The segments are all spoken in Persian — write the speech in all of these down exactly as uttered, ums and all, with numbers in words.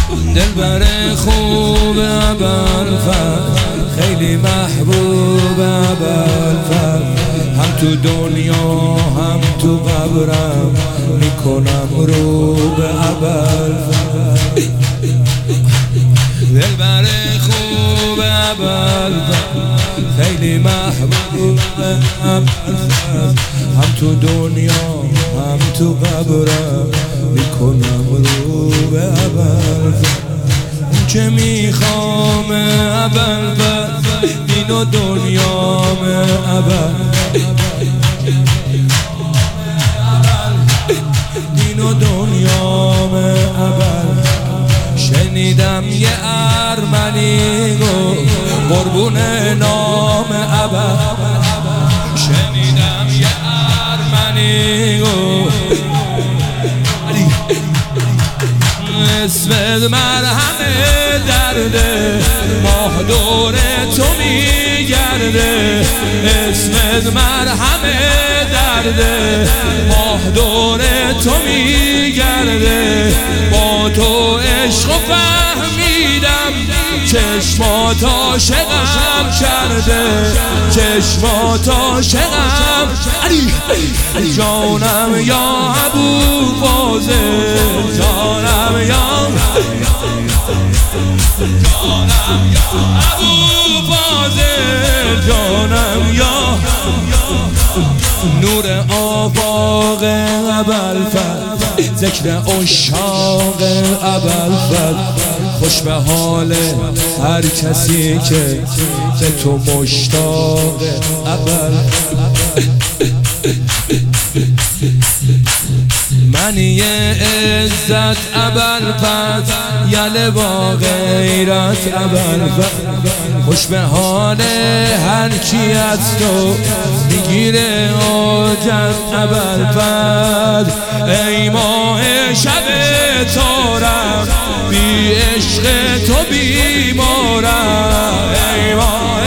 دلبر خوب ابوالفضل خیلی محبوب ابوالفضل، هم تو دنیا هم تو قبرم میکنم رو به ابوالفضل. دلبر خوب ابوالفضل خیلی محبوب ابوالفضل، هم تو دنیا هم تو قبرم میکنم رو به ابوالفضل. که میخوام ابوالفضل دین و دنیام ابوالفضل، دین و دنیام ابوالفضل. شنیدم یه ارمنی گفت قربون نام ابوالفضل، شنیدم یه ارمنی گفت اسمت مرهم درده، ماه دور تو میگرده. اسمت مرهم درده، ماه دور تو میگرده. با تو عشق و فهمیدم چشمات عاشقم کرده، چشمات عاشقم. جانم یا ابوالفضل، جانم یا جانم یا ابوالفضل، جانم یا نور آفاق ابوالفضل، ذکر عشاق ابوالفضل. خوش به حال هر کسی که به تو مشتاق ابوالفضل. منی عزت ابوالفضل، یله با غیرت ابوالفضل. خوش به حال هر کی از تو میگیره حاجت ابوالفضل. ای ماه شب تارم، بی عشق تو بیمارم. ای ماه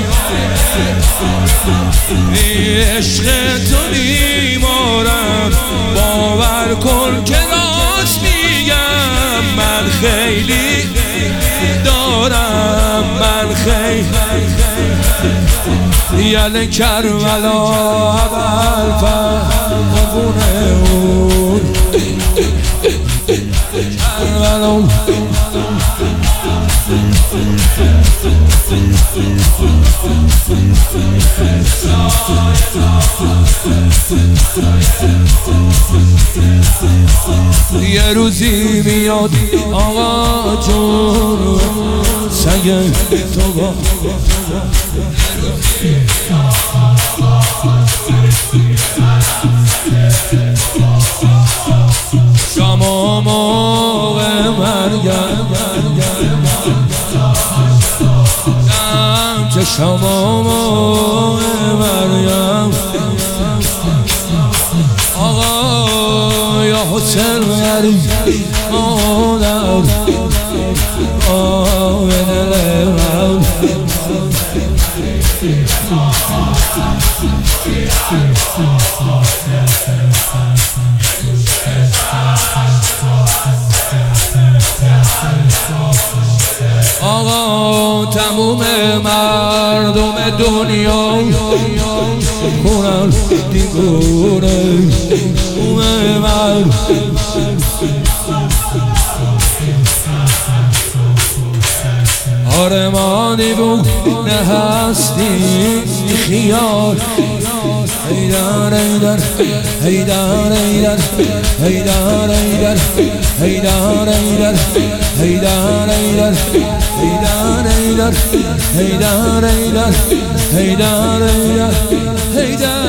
بی عشق تو بیمارم. باور کن که راست میگم، من خیلی دارم، من خیلی. یل کربلا ابوالفضل قربونه اون کربلا. یه روزی میاد آقا جون سنگ تو با شما موقع مرگم، که شما موقع مرگم. آقا یا حسین غریب مادر آمن لبم. آقا تموم مردم دنیا کنن دیگونه تموم مردم. آره ما دیوونه هستیم خیال. هیدر هیدر هیدر هیدر هیدر هیدر هیدر هیدر هیدر هیدر هیدر هیدر هیدر هیدر هیدر هیدر هیدر